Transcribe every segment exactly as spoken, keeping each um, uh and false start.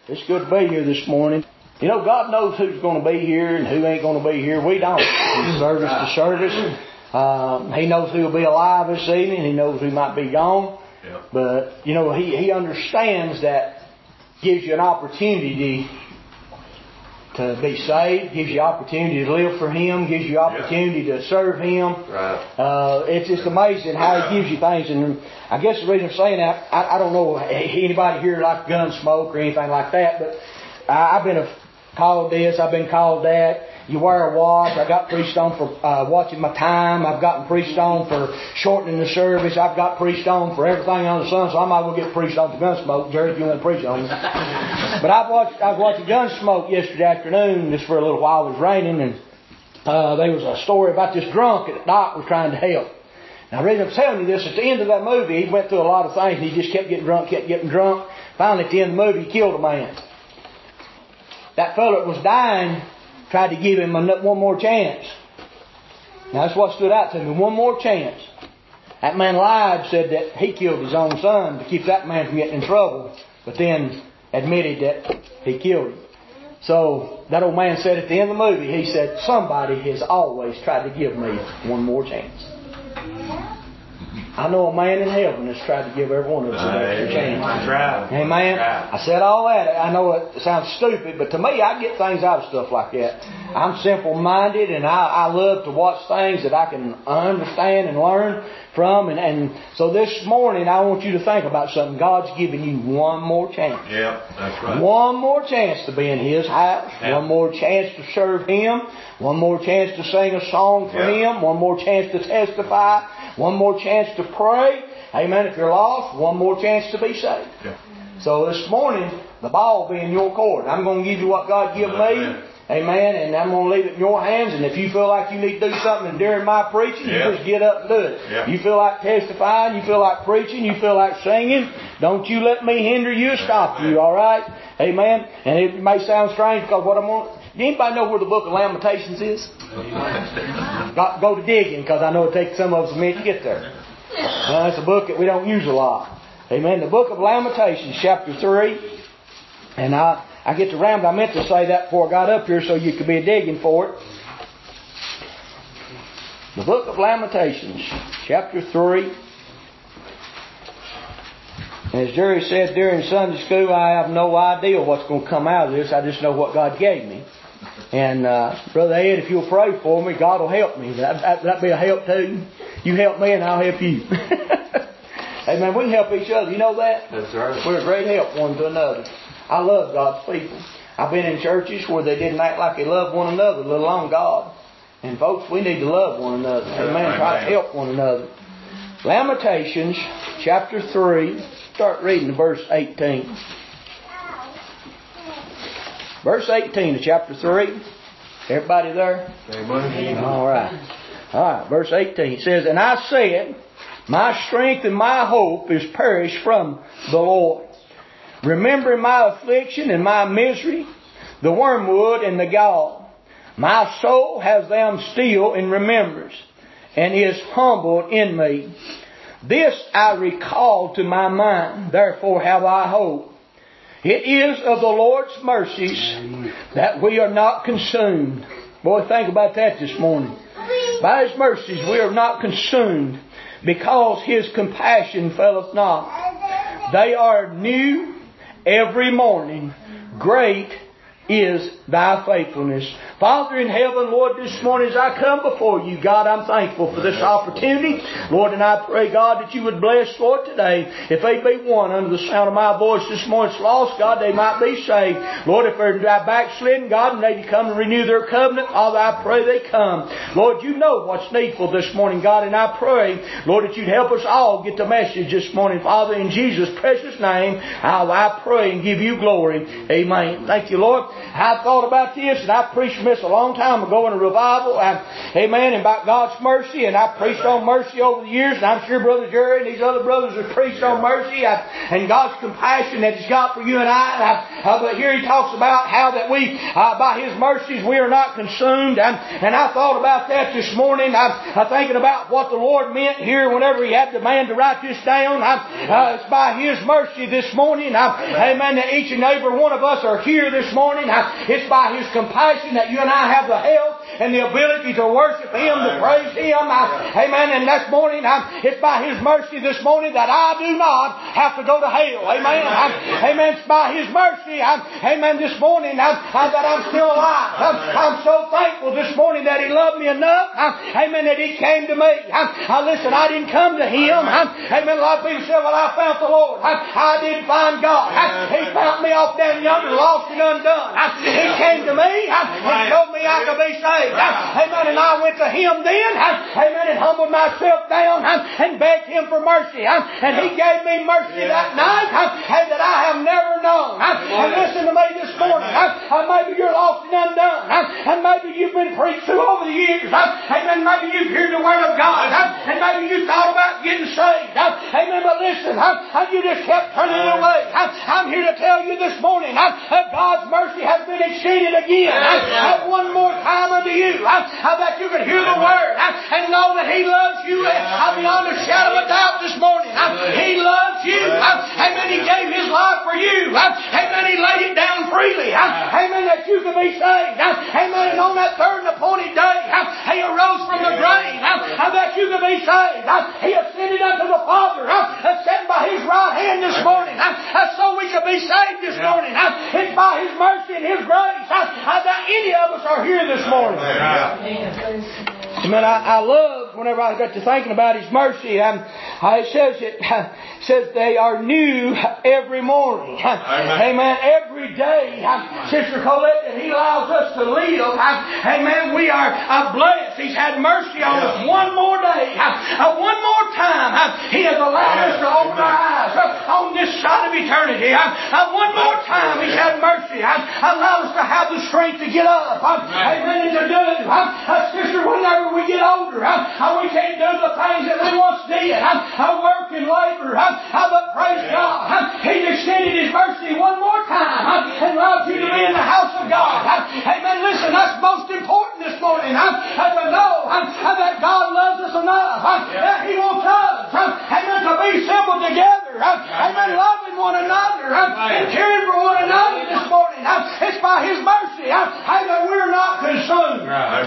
It's good to be here this morning. You know, God knows who's going to be here and who ain't going to be here. We don't. From service to service. Um, he knows who will be alive this evening. He knows who might be gone. Yep. But, you know, he, he understands that gives you an opportunity to be saved, gives you opportunity to live for Him, gives you opportunity yeah. to serve Him. Right. Uh, it's just amazing how He gives you things. And I guess the reason I'm saying that, I, I don't know anybody here like Gunsmoke or anything like that, but I, I've been a, called this, I've been called that. You wear a watch. I got preached on for uh, watching my time. I've gotten preached on for shortening the service. I've got preached on for everything under the sun. So I might well get preached on for Gunsmoke, Jerry, if you want to preach on me. But I've watched. I was watching Gunsmoke yesterday afternoon, just for a little while. It was raining, and uh, there was a story about this drunk that Doc was trying to help. Now, the reason I'm telling you this, at the end of that movie, he went through a lot of things. And he just kept getting drunk, kept getting drunk. Finally, at the end of the movie, he killed a man. That fellow that was dying tried to give him one more chance. Now that's what stood out to me. One more chance. That man lied, said that he killed his own son to keep that man from getting in trouble, but then admitted that he killed him. So that old man said at the end of the movie, he said, somebody has always tried to give me one more chance. I know a man in heaven that's tried to give every one of us an extra chance. Right. Amen. Right. I said all that. I know it sounds stupid, but to me, I get things out of stuff like that. I'm simple-minded, and I, I love to watch things that I can understand and learn from. And, and so this morning, I want you to think about something. God's giving you one more chance. Yeah, that's right. One more chance to be in His house. Yeah. One more chance to serve Him. One more chance to sing a song for yeah. Him. One more chance to testify. One more chance to pray. Amen. If you're lost, one more chance to be saved. Yeah. So this morning, the ball will be in your court. I'm going to give you what God gave me. Amen. And I'm going to leave it in your hands. And if you feel like you need to do something during my preaching, yeah. you just get up and do it. Yeah. You feel like testifying, you feel like preaching, you feel like singing, don't you let me hinder you or stop you, all right? Amen. And it may sound strange because what I'm on. Do anybody know where the book of Lamentations is? Got, go to digging, because I know it takes some of us a minute to get there. Uh, it's a book that we don't use a lot. Amen. The book of Lamentations, chapter three. And I, I get to ramble. I meant to say that before I got up here so you could be digging for it. The book of Lamentations, chapter three. As Jerry said during Sunday school, I have no idea what's going to come out of this. I just know what God gave me. And uh, Brother Ed, if you'll pray for me, God will help me. That, that, that'd be a help too. You help me and I'll help you. Amen. We can help each other. You know that? That's right. We're a great help one to another. I love God's people. I've been in churches where they didn't act like they loved one another, let alone God. And folks, we need to love one another. Amen. Try to help one another. Lamentations, chapter three. Start reading to verse eighteen. Verse eighteen of chapter three. Everybody there? Amen. All right. All right. Verse eighteen. It says, and I said, my strength and my hope is perished from the Lord. Remembering my affliction and my misery, the wormwood and the gall. My soul has them still in remembrance, and is humbled in me. This I recall to my mind, therefore have I hope. It is of the Lord's mercies that we are not consumed. Boy, think about that this morning. By His mercies we are not consumed, because His compassion faileth not. They are new every morning. Great is Thy faithfulness. Father in heaven, Lord, this morning as I come before You, God, I'm thankful for this opportunity. Lord, and I pray, God, that You would bless, Lord, today. If they be one under the sound of my voice this morning that's lost, God, they might be saved. Lord, if they're backslidden, God, and they come and renew their covenant, Father, I pray they come. Lord, You know what's needful this morning, God, and I pray, Lord, that You'd help us all get the message this morning. Father, in Jesus' precious name, I, I pray and give You glory. Amen. Thank You, Lord. I thought about this, and I preached from this a long time ago in a revival. I, amen. And about God's mercy, and I preached on mercy over the years, and I'm sure Brother Jerry and these other brothers have preached on mercy I, and God's compassion that He's got for you and I. I uh, but here He talks about how that we, uh, by His mercies, we are not consumed. And, and I thought about that this morning. I'm, I'm thinking about what the Lord meant here whenever He had the man to write this down. I'm, uh, it's by His mercy this morning. I'm, amen. That each and every one of us are here this morning. I'm, it's by His compassion that you and I have the health and the ability to worship Him, to praise Him. I, amen. And this morning, I'm, it's by His mercy this morning that I do not have to go to hell. Amen. I'm, amen. It's by His mercy. I'm, amen. This morning, I'm, I'm, that I'm still alive. I'm, I'm so thankful this morning that He loved me enough. I'm, amen. That He came to me. I'm, I, listen, I didn't come to Him. I'm, amen. A lot of people say, well, I found the Lord. I'm, I didn't find God. I'm, he found me off down yonder, lost and undone. I'm, he came to me. I'm, and told me I could be saved. I'm, amen. And I went to Him then. I'm, amen. And humbled myself down. I'm, and begged Him for mercy. I'm, and He gave me mercy that night. I'm, and that I have never known. I'm, and listen to me this morning. I'm, and maybe you're lost and undone. I'm, and maybe you've been preached to over the years. I'm, amen. Maybe you've heard the Word of God. I'm, and maybe you thought about getting saved. I'm, amen. But listen, I'm, and you just kept turning away. I'm, I'm here to tell you this morning I'm, that God's mercy has been extended again. I'm, I'm one more time unto you. I'm, I'm that you can hear the Word I'm, and know that He loves you. I'm beyond a shadow of a doubt this morning. I'm, He loves you. I'm, amen. He gave His life for you. I'm, amen. He laid it down freely. I'm, amen. That you can be saved. I'm, amen. And on that third and appointed day, I'm, He arose from the grave. I'm, I'm that you can be saved. I'm, He ascended unto the Father. I'm, sitting by His right hand this morning. I'm, so we can be saved this morning. I'm, it's by His mercy and His grace I'm, I'm, that any of us are here this morning. Amen. I, I love whenever I got to thinking about His mercy. Um, it says it uh, says they are new every morning. Amen. Amen. Every day, um, Sister Colette, that He allows us to live. Um, amen. We are uh, blessed. He's had mercy on us one more day. Um, uh, one more time. Um, he has allowed us to open our eyes uh, on this side of eternity. Um, uh, one more time, He's had mercy. Um, allowed us to have the strength to get up. Um, amen. And to do it. Um, uh, Sister, whenever we get older, um, uh, we can't do the things that we once did. Um, uh, work and labor. Um, uh, but praise God. Um, He's extended His mercy one more time um, and allowed you to be in the house of God. Um, amen. Listen, that's most important this morning. Um, uh, to know um, uh, that God loves us enough. Um, that He wants us. Um, amen. To be assembled together. Um, amen. Loving one another. Um, and caring for one another this morning. Um, it's by His mercy. Um, amen. We're not consumed.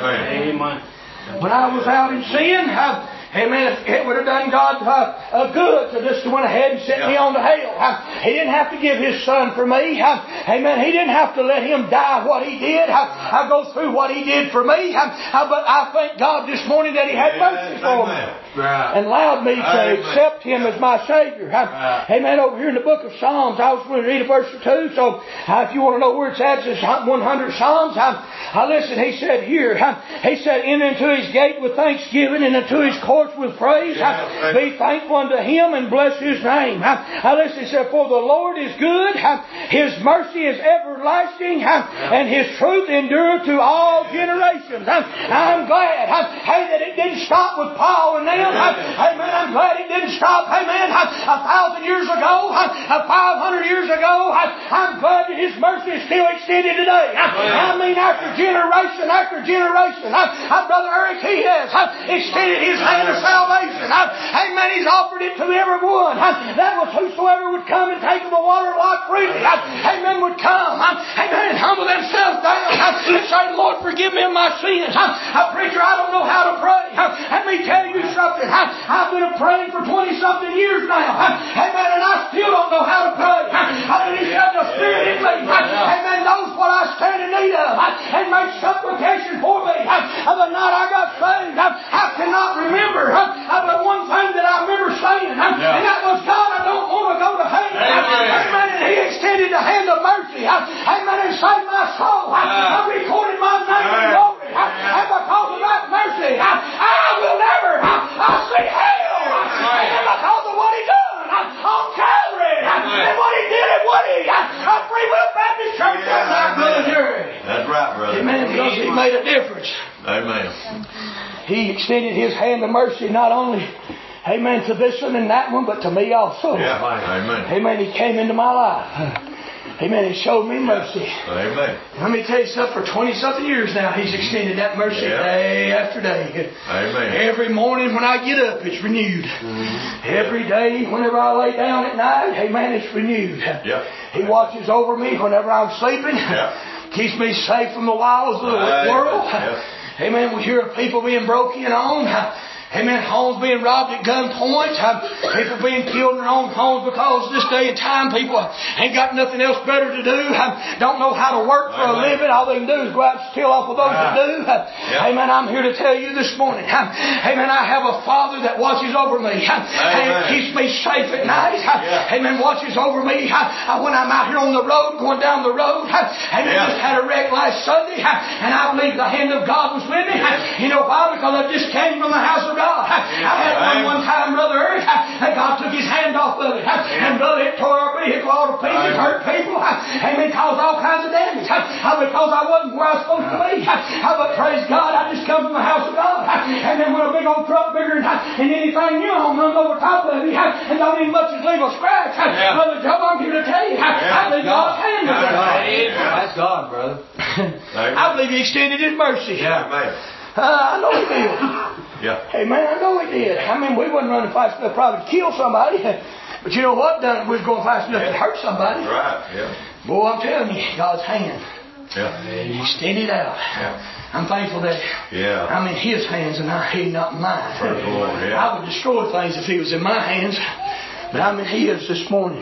Amen. When I was out in sin, uh, amen, it would have done God uh, uh, good to just went ahead and set yeah. me on to hell. Uh, he didn't have to give His Son for me. Uh, amen. He didn't have to let Him die what He did. Uh, I go through what He did for me. Uh, uh, but I thank God this morning that He had mercy for me. Right. And allowed me to Amen. Accept Him as my Savior. Uh, right. Amen. Over here in the book of Psalms, I was going to read a verse or two. So uh, if you want to know where it's at, it's one hundred Psalms. Uh, uh, listen, he said here, uh, He said, enter into His gate with thanksgiving and into His courts with praise. Yeah, uh, be thankful unto Him and bless His name. Uh, uh, listen, he said, for the Lord is good. Uh, His mercy is everlasting. Uh, yeah. And His truth endureth to all generations. Uh, I'm glad uh, hey, that it didn't stop with Paul and them. Amen. I'm glad it didn't stop. Amen. A thousand years ago, five hundred years ago, I'm glad that His mercy is still extended today. I mean, after generation after generation, Brother Eric, He has extended His hand of salvation. Amen. He's offered it to everyone. That was whosoever would come and take of the water of life freely. Amen. Would come. Amen. And humble themselves down and say, Lord, forgive me of my sins. Preacher, I don't know how to pray. Let me tell you something. I, I've been praying for twenty-something years now. Amen. And I still don't know how to pray. I mean, He's got the Spirit in me. Amen. Knows what I stand in need of. And makes supplication for me. The night I got saved, I cannot remember. But one thing that I remember saying, and that was, God, I don't want to go to hell. Amen. And He extended the hand of mercy. Amen. And saved my soul. I recorded my name in glory. And because of that mercy, I will never I'll see hell. And because of what He done on Calvary and what He did at Woody, Free Will Baptist Church, that's our brother here. Amen. Because He made a difference. Amen. He extended His hand of mercy not only, amen, to this one and that one, but to me also. Yeah. Amen. Amen. He came into my life. Amen. He showed me mercy. Amen. Let me tell you something. For twenty-something years now, He's extended that mercy yeah. day after day. Amen. Every morning when I get up, it's renewed. Mm-hmm. Every day, whenever I lay down at night, amen, it's renewed. Yeah. He watches over me whenever I'm sleeping. Yeah. Keeps me safe from the wiles of the Amen. world. Yeah. Amen. We hear of people being broken on. Amen. Homes being robbed at gunpoint. People being killed in their own homes because this day and time people ain't got nothing else better to do. Don't know how to work for a living. All they can do is go out and steal off of those that do. Yeah. Amen. I'm here to tell you this morning. Amen. I have a Father that watches over me. Amen. Keeps me safe at night. Yeah. Amen. Watches over me. When I'm out here on the road, going down the road. Amen. Yeah. Just had a wreck last Sunday. And I believe the hand of God was with me. Yeah. You know why? Because I just came from the house of God. I had one one time, Brother Eric, and God took His hand off of it. And Brother, it tore our vehicle all to pieces, hurt people, and it caused all kinds of damage. Because I wasn't where I was supposed to be. But praise God, I just come from the house of God. And then when a big old truck bigger than anything you own runs over top of it, and don't even much as leave a scratch. Yeah. Brother Joe, I'm here to tell you, I believe God's hand was there. That's God, brother. I believe He extended His mercy. Yeah. Amen. Uh, I know He did. Yeah. Hey man, I know He did. I mean, we wasn't running fast enough probably to kill somebody. But you know what? Done, we was going fast enough yeah. to hurt somebody. Right, yeah. Boy, I'm telling you, God's hand. Yeah. He extended out. Yeah. I'm thankful that Yeah. I'm in His hands and I, He not mine. Praise the Lord, yeah. I would destroy things if He was in my hands. But I'm in His this morning.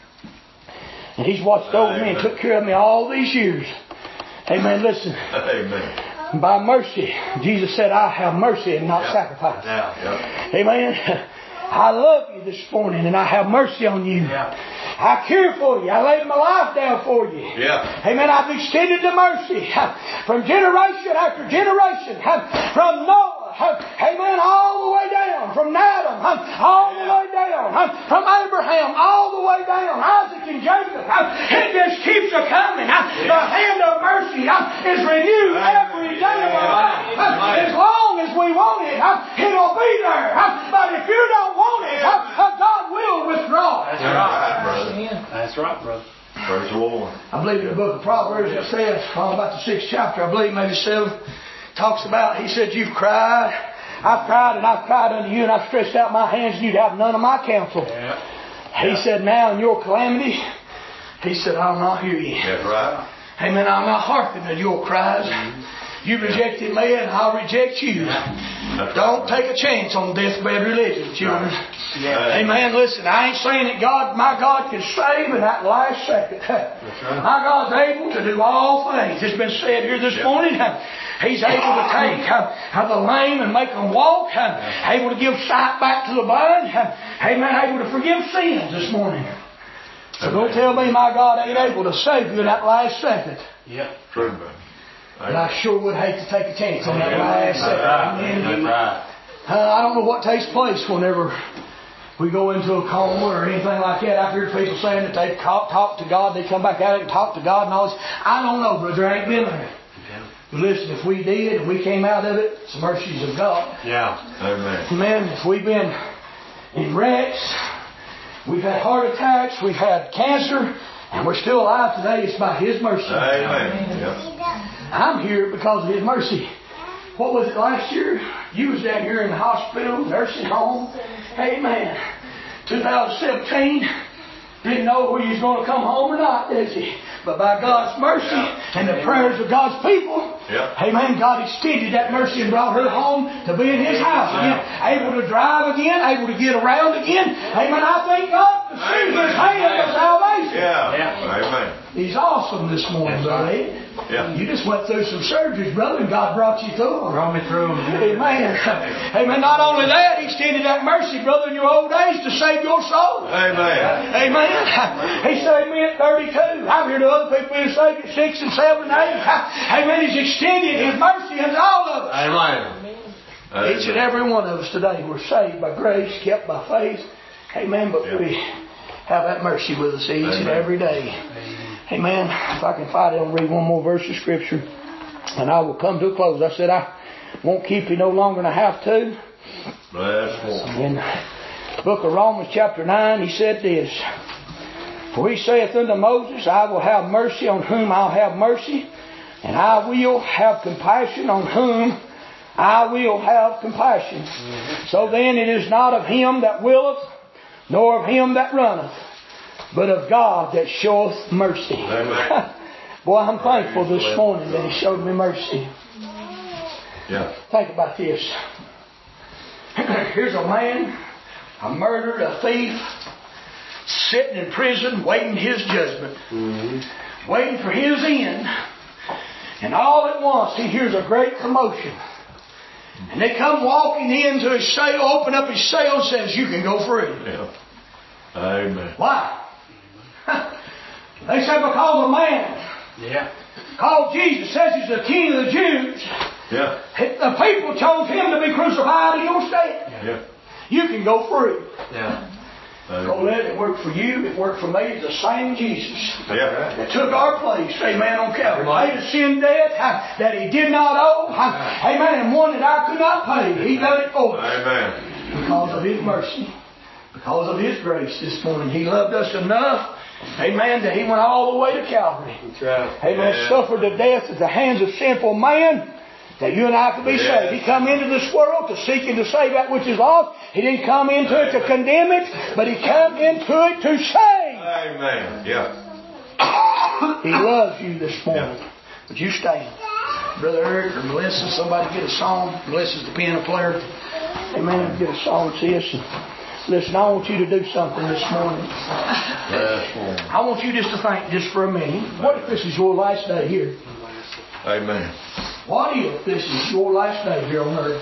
And He's watched over me and took care of me all these years. Amen. Listen. Amen. By mercy, Jesus said, I have mercy and not yeah. sacrifice. Yeah. Yeah. Amen. I love you this morning and I have mercy on you. Yeah. I care for you. I laid my life down for you. Yeah. Amen. I've extended the mercy from generation after generation. From Noah. Amen. All the way down. From Adam. All the way down. From Abraham. All the way down. Isaac and Jacob. It just keeps a coming. The hand of mercy is renewed every day of our life. As long as we want it, it'll be there. But if you don't want it, God will withdraw. That's right, brother. That's right, brother. Praise the Lord. I believe in the book of Proverbs it says, all about the sixth chapter, I believe maybe seven, talks about, he said, you've cried, I've cried and I've cried unto you and I've stretched out my hands and you'd have none of my counsel. Yeah. He yeah. said, now in your calamity, he said, I'll not hear you. That's right. Amen. I'll not hearken to your cries. Mm-hmm. You rejected me and I'll reject you. That's Don't right. take a chance on deathbed religion, children. Right. Yeah. Amen. Listen, I ain't saying that God, my God can save in that last second. Right. My God's able to do all things. It's been said here this yeah. morning. He's able to take uh, the lame and make them walk. Uh, able to give sight back to the blind. Uh, amen. Able to forgive sins this morning. So don't tell me my God ain't able to save you in that last second. Yeah. True, brother. But I sure would hate to take a chance on that last second. That's right. Uh, I don't know what takes place whenever we go into a coma or anything like that. I've heard people saying that they talk, talk to God, they come back out and talk to God and all this. I don't know, brother. I ain't been there. But listen, if we did and we came out of it, it's the mercies of God. Yeah. Amen. Amen. If we've been in wrecks, we've had heart attacks, we've had cancer, and we're still alive today, it's by His mercy. Amen. Yep. I'm here because of His mercy. What was it last year? You was down here in the hospital, nursing home. Amen. twenty seventeen. Didn't know whether you was going to come home or not, did you? But by God's mercy yeah. and the prayers of God's people, yeah. amen, God extended that mercy and brought her home to be in His house again. Able to drive again, able to get around again. Amen. I thank God to see His hand of salvation. Yeah. yeah. Amen. He's awesome this morning, brother. Yeah. You just went through some surgeries, brother, and God brought you through them. Brought me through them. Amen. Amen. Not only that, He extended that mercy, brother, in your old age to save your soul. Amen. Amen. He saved me at thirty-two. I've heard of other people being saved at six and seven and eight. Amen. He's extended His mercy unto all of us. Amen. Each and every one of us today, we're saved by grace, kept by faith. Amen. But yeah. we have that mercy with us each Amen. And every day. Amen. If I can find it, I'll read one more verse of Scripture. And I will come to a close. I said, I won't keep you no longer than I have to. Last one. In the book of Romans chapter nine, he said this. For he saith unto Moses, I will have mercy on whom I'll have mercy, and I will have compassion on whom I will have compassion. Mm-hmm. So then it is not of him that willeth, nor of him that runneth, but of God that showeth mercy. Amen. Boy, I'm thankful this morning that He showed me mercy. Yeah. Think about this. Here's a man, a murderer, a thief, sitting in prison waiting his judgment. Mm-hmm. Waiting for his end. And all at once he hears a great commotion. And they come walking into his cell, open up his cell and says, you can go free. Yeah. Amen. Why? They said because a man Yeah. called Jesus says he's the King of the Jews. Yeah. The people chose him to be crucified in your stead. Yeah. You can go free. Yeah. Go let it work for you. It worked for me. It's the same Jesus Yeah. that took our place. Amen. On Calvary. Paid a sin debt that He did not owe. Amen. And one that I could not pay. He done it for us. Amen. Because of His mercy. Because of His grace this morning. He loved us enough. Amen. That He went all the way to Calvary. That's right. Amen. Yeah. Suffered the death at the hands of sinful man. That you and I could be Yeah. saved. He come into this world to seek and to save that which is lost. He didn't come into it to condemn it, but He come into it to save. Amen. Yeah. He loves you this morning. Yeah. Would you stand? Brother Eric or Melissa, somebody get a song. Melissa's the piano player. Amen. Get a song, sis. Listen, I want you to do something this morning. Last one. I want you just to think just for a minute. What if this is your last day here? Amen. What if this is your last day here on earth?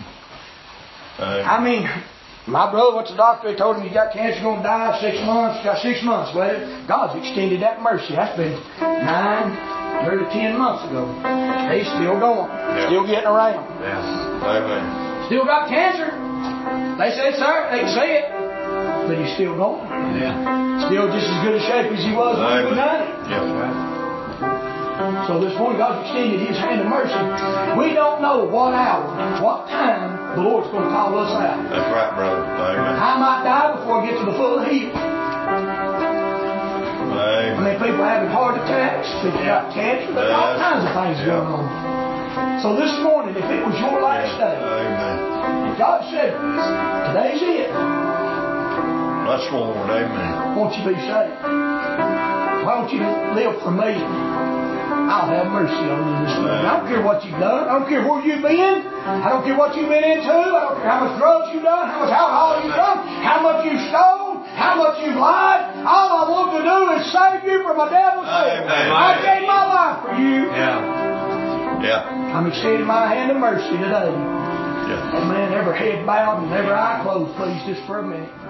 Amen. I mean, my brother went to the doctor. They told him he got cancer, going to die in six months. Got six months. Well, God's extended that mercy. That's been nine, nearly ten months ago. He's still going. Yeah. Still getting around. Yeah. Amen. Still got cancer. They say, sir, they can say it. But he's still going. Yeah. Still just as good a shape as he was when he was done it. Yeah. So this morning God's extended His hand of mercy. We don't know what hour, what time the Lord's going to call us out. That's right, brother. Amen. I might die before I get to the full heal. I Amen. mean, people having heart attacks, people got cancer, there's all Yes. kinds of things Yeah. going on. So this morning, if it was your last day, Amen. if God said, today's it, That's Lord. Amen. won't you be saved? Why don't you live for me? I'll have mercy on you this morning. I don't care what you've done. I don't care where you've been. I don't care what you've been into. I don't care how much drugs you've done, how much alcohol you've done, how much you've stolen, how much you've lied. All I want to do is save you from a devil's sin. Amen. I gave my life for you. Yeah. Yeah. I'm extending my hand of mercy today. Yeah. Amen. Every head bowed and every eye closed, please, just for a minute.